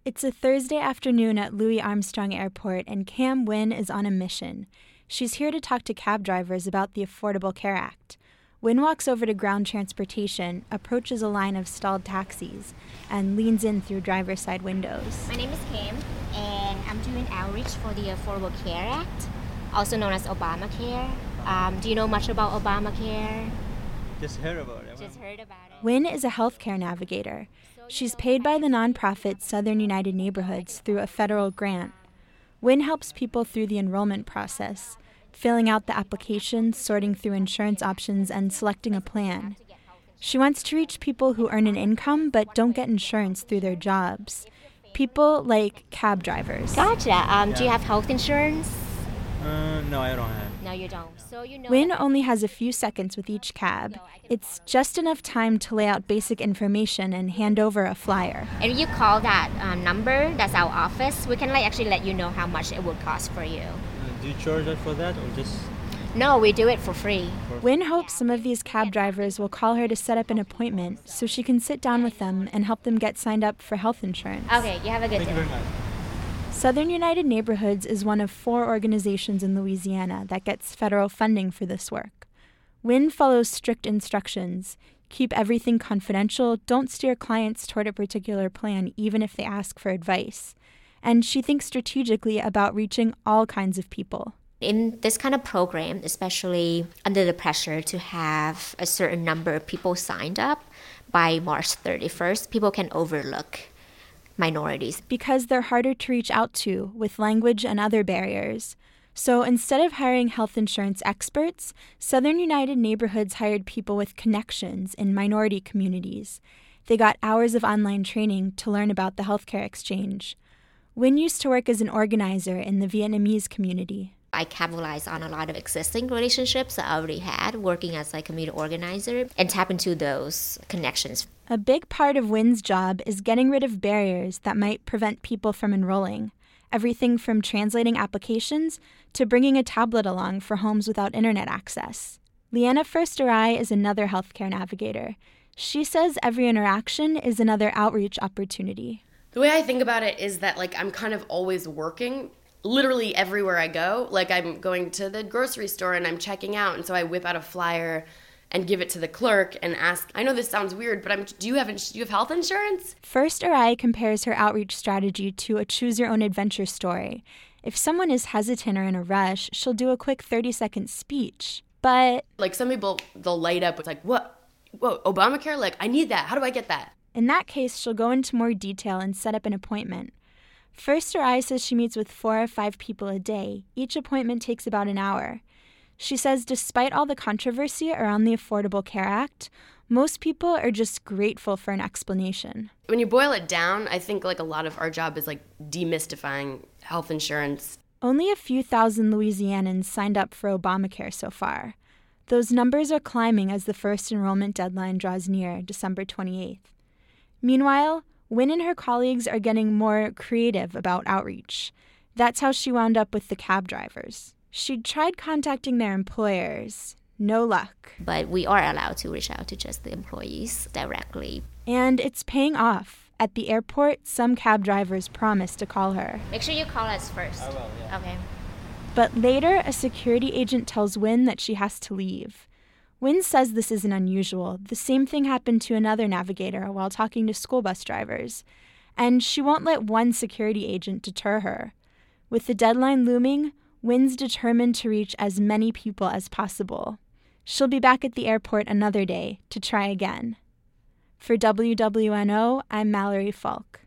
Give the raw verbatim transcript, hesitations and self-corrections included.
It's a Thursday afternoon at Louis Armstrong Airport, and Cam Nguyen is on a mission. She's here to talk to cab drivers about the Affordable Care Act. Nguyen walks over to ground transportation, approaches a line of stalled taxis, and leans in through driver's side windows. My name is Cam, and I'm doing outreach for the Affordable Care Act, also known as Obamacare. Um, do you know much about Obamacare? Just heard about it. Just heard about it. Nguyen is a healthcare navigator. She's paid by the nonprofit Southern United Neighborhoods through a federal grant. Nguyen helps people through the enrollment process, filling out the application, sorting through insurance options, and selecting a plan. She wants to reach people who earn an income but don't get insurance through their jobs. People like cab drivers. Gotcha. Um, Yeah. Do you have health insurance? Uh, no, I don't have. No, you don't. So you know. Nguyen only has a few seconds with each cab. It's just enough time to lay out basic information and hand over a flyer. And you call that um, number, that's our office. We can like actually let you know how much it will cost for you. Uh, do you charge us for that or just? No, we do it for free. Nguyen hopes some of these cab drivers will call her to set up an appointment so she can sit down with them and help them get signed up for health insurance. Okay, you have a good Thank you day. very much. Southern United Neighborhoods is one of four organizations in Louisiana that gets federal funding for this work. Nguyen follows strict instructions. Keep everything confidential, don't steer clients toward a particular plan even if they ask for advice. And she thinks strategically about reaching all kinds of people. In this kind of program, especially under the pressure to have a certain number of people signed up by March thirty-first, people can overlook minorities. Because they're harder to reach out to with language and other barriers. So instead of hiring health insurance experts, Southern United Neighborhoods hired people with connections in minority communities. They got hours of online training to learn about the healthcare exchange. Nguyen used to work as an organizer in the Vietnamese community. I capitalized on a lot of existing relationships that I already had working as a community organizer and tap into those connections. A big part of Nguyen's job is getting rid of barriers that might prevent people from enrolling. Everything from translating applications to bringing a tablet along for homes without internet access. Leanna First-Arai is another healthcare navigator. She says every interaction is another outreach opportunity. The way I think about it is that like I'm kind of always working literally everywhere I go. Like I'm going to the grocery store and I'm checking out, and so I whip out a flyer and give it to the clerk and ask, I know this sounds weird, but I'm, do you have ins- do you have health insurance? First-Arai compares her outreach strategy to a choose-your-own-adventure story. If someone is hesitant or in a rush, she'll do a quick thirty-second speech. But Like some people, they'll light up with like, what? Whoa, Obamacare? Like, I need that. How do I get that? in that case, she'll go into more detail and set up an appointment. First-Arai says she meets with four or five people a day. Each appointment takes about an hour. She says despite all the controversy around the Affordable Care Act, most people are just grateful for an explanation. When you boil it down, I think like a lot of our job is like demystifying health insurance. Only a few thousand Louisianans signed up for Obamacare so far. Those numbers are climbing as the first enrollment deadline draws near, December twenty-eighth. Meanwhile, Nguyen and her colleagues are getting more creative about outreach. That's how she wound up with the cab drivers. She'd tried contacting their employers. No luck. But we are allowed to reach out to just the employees directly. And it's paying off. At the airport, some cab drivers promised to call her. Make sure you call us first. I will, yeah. Okay. But later, a security agent tells Nguyen that she has to leave. Nguyen says this isn't unusual. The same thing happened to another navigator while talking to school bus drivers. And she won't let one security agent deter her. With the deadline looming, Nguyen's determined to reach as many people as possible. She'll be back at the airport another day to try again. For W W N O, I'm Mallory Falk.